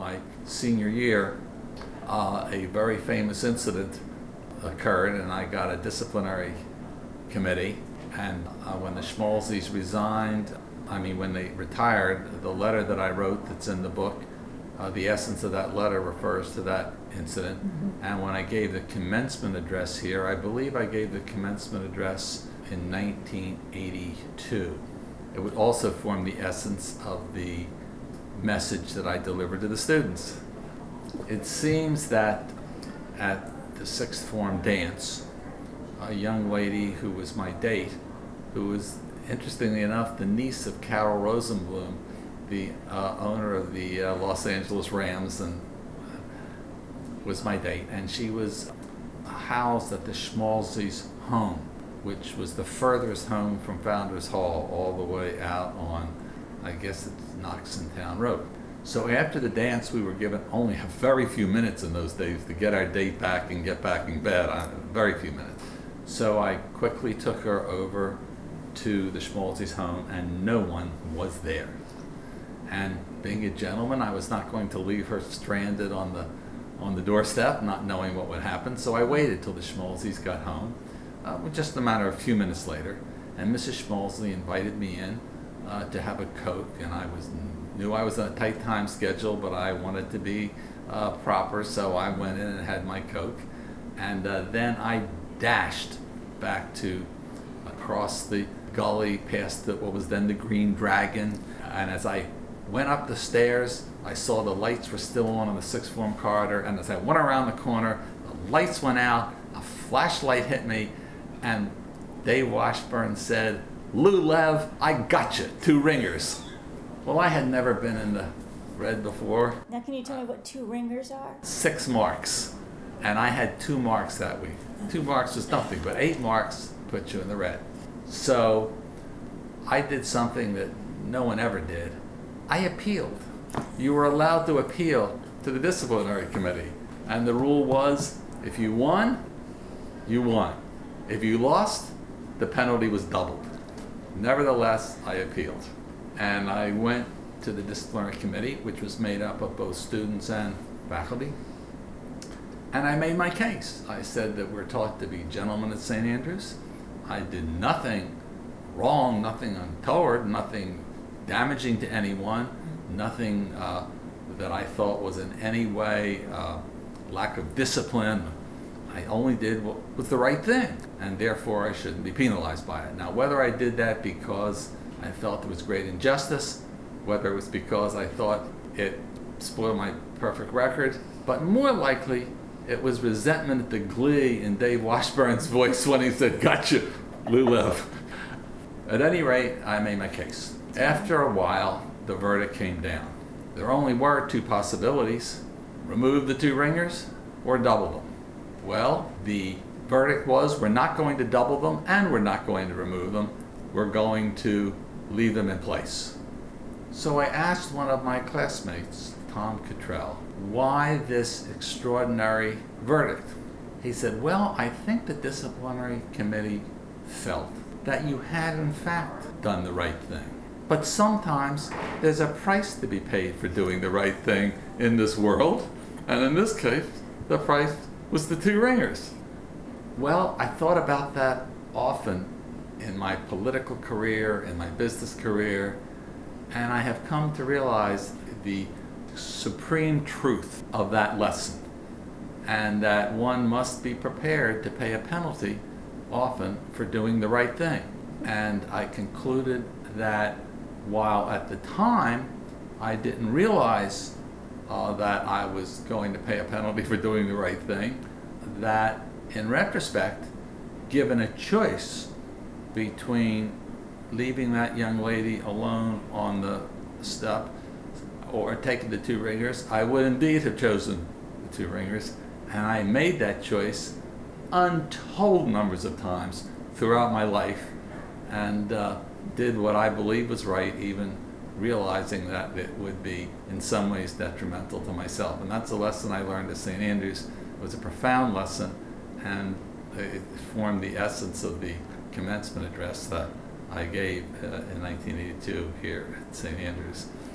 my senior year, a very famous incident occurred, and I got a disciplinary committee. And when the Schmalzes when they retired, the letter that I wrote that's in the book, the essence of that letter refers to that incident. Mm-hmm. And when I gave the commencement address here, I believe I gave the commencement address in 1982. It would also form the essence of the message that I delivered to the students. It seems that at the sixth form dance, a young lady who was my date, who was, interestingly enough, the niece of Carol Rosenblum, the owner of the Los Angeles Rams, and was my date. And she was housed at the Schmalzes' home, which was the furthest home from Founders Hall, all the way out on, I guess it's Knoxontown Road. So after the dance, we were given only a very few minutes in those days to get our date back and get back in bed, very few minutes. So I quickly took her over to the Schmalzes' home, and no one was there. And being a gentleman, I was not going to leave her stranded on the doorstep, not knowing what would happen. So I waited till the Schmalzes got home, just a matter of a few minutes later. And Mrs. Schmalze invited me in to have a Coke, and I knew I was on a tight time schedule, but I wanted to be proper, so I went in and had my Coke. And then I dashed back to across the gully past what was then the Green Dragon. And as I went up the stairs, I saw the lights were still on the sixth form corridor, and as I went around the corner, the lights went out, a flashlight hit me, and Dave Washburn said, "Lou Lev, I got you, 2 ringers." Well, I had never been in the red before. Now can you tell me what 2 ringers are? 6 marks, and I had 2 marks that week. 2 marks was nothing, but 8 marks put you in the red. So I did something that no one ever did. I appealed. You were allowed to appeal to the disciplinary committee. And the rule was, if you won, you won. If you lost, the penalty was doubled. Nevertheless, I appealed. And I went to the disciplinary committee, which was made up of both students and faculty. And I made my case. I said that we're taught to be gentlemen at St. Andrews. I did nothing wrong, nothing untoward, nothing damaging to anyone, nothing that I thought was in any way lack of discipline. I only did what was the right thing, and therefore I shouldn't be penalized by it. Now, whether I did that because I felt there was great injustice, whether it was because I thought it spoiled my perfect record, but more likely it was resentment at the glee in Dave Washburn's voice when he said, "Gotcha, Lou Lev." At any rate, I made my case. After a while, the verdict came down. There only were 2 possibilities: remove the 2 ringers or double them. Well, the verdict was, we're not going to double them and we're not going to remove them. We're going to leave them in place. So I asked one of my classmates, Tom Cottrell, why this extraordinary verdict? He said, well, I think the disciplinary committee felt that you had in fact done the right thing. But sometimes there's a price to be paid for doing the right thing in this world. And in this case, the price was the 2 ringers. Well, I thought about that often in my political career, in my business career, and I have come to realize the supreme truth of that lesson, and that one must be prepared to pay a penalty often for doing the right thing. And I concluded that while at the time I didn't realize that I was going to pay a penalty for doing the right thing, that in retrospect, given a choice between leaving that young lady alone on the step or taking the 2 ringers, I would indeed have chosen the 2 ringers. And I made that choice untold numbers of times throughout my life, and did what I believed was right, even realizing that it would be in some ways detrimental to myself. And that's a lesson I learned at St. Andrews. It was a profound lesson, and it formed the essence of the commencement address that I gave in 1982 here at St. Andrews.